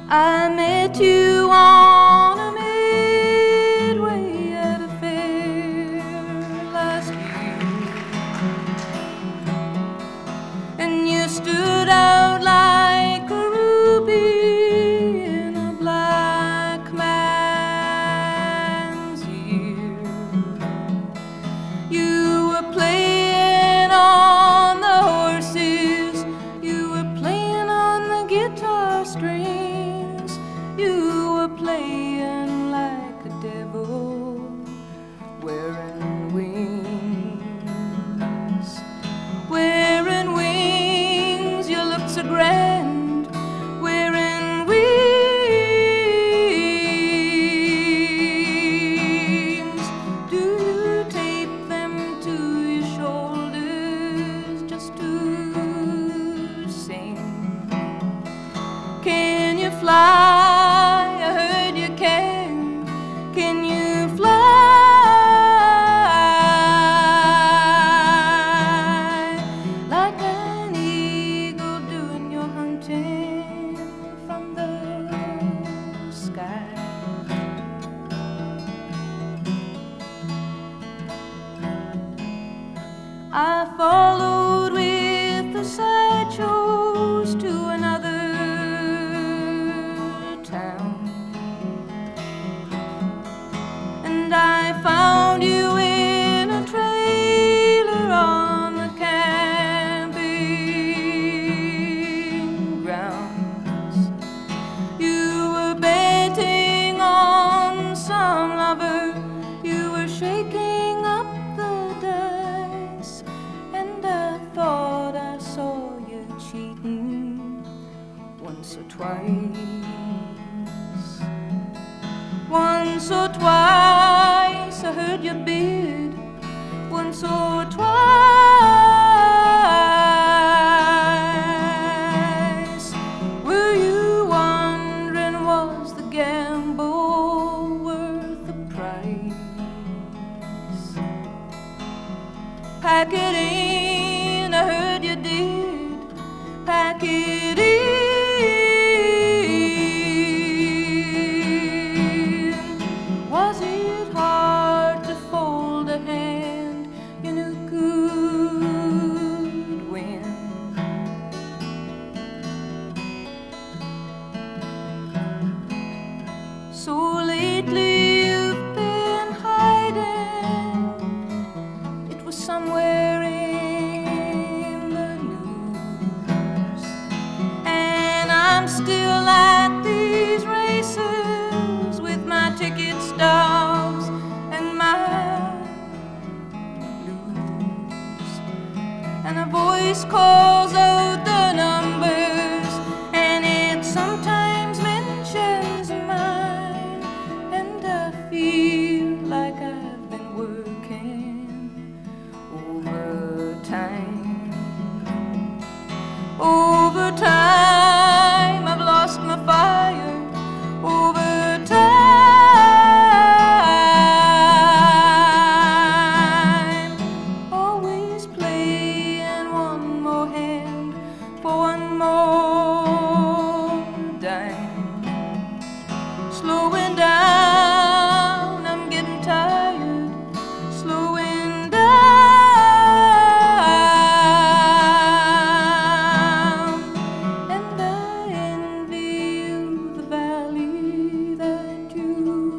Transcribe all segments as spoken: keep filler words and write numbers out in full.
I met you on a midway at a fair last year, and you stood out like a ruby in a black man's ear. You were playing on the horses, you were playing on the guitar strings, you were playing like a devil wearing wings. Wearing wings, you look so grand, wearing wings. Do you tape them to your shoulders just to sing? Can you fly? I heard you can. Can you fly like an eagle doing your hunting from the sky? I followed with the sideshows to another town, and I found you in a trailer on the camping grounds. You were betting on some lover, you were shaking up the dice, and I thought I saw you cheating once or twice. Once or twice I heard you bid, once or twice. Were you wondering, was the gamble worth the price? Pack it in, I heard you did. Pack it in. Was it hard to fold a hand you knew could win? So lately you've been hiding, it was somewhere in the news, and I'm still at these races with my ticket stubs and my blues, and a voice calls out the numbers, and it sometimes mentions mine, and I feel like I've been working overtime. Overtime, I've lost my fire. Overtime, always playing one more hand for one more dime. Slowing down, I'm getting tired. Slowing down, and I envy you the valley that you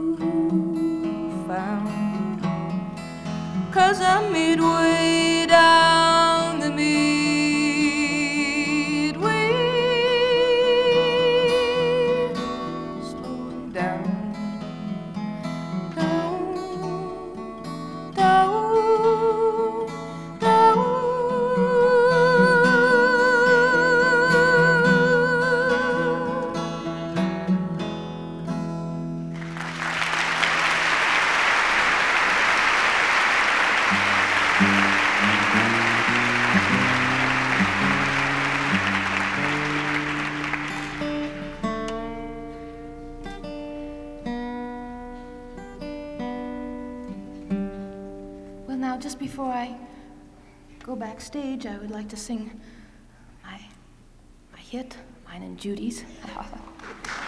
found, 'cause I'm midway down the midway, slowing down, down, down, down. Well, now, just before I go backstage, I would like to sing my, my hit, mine and Judy's.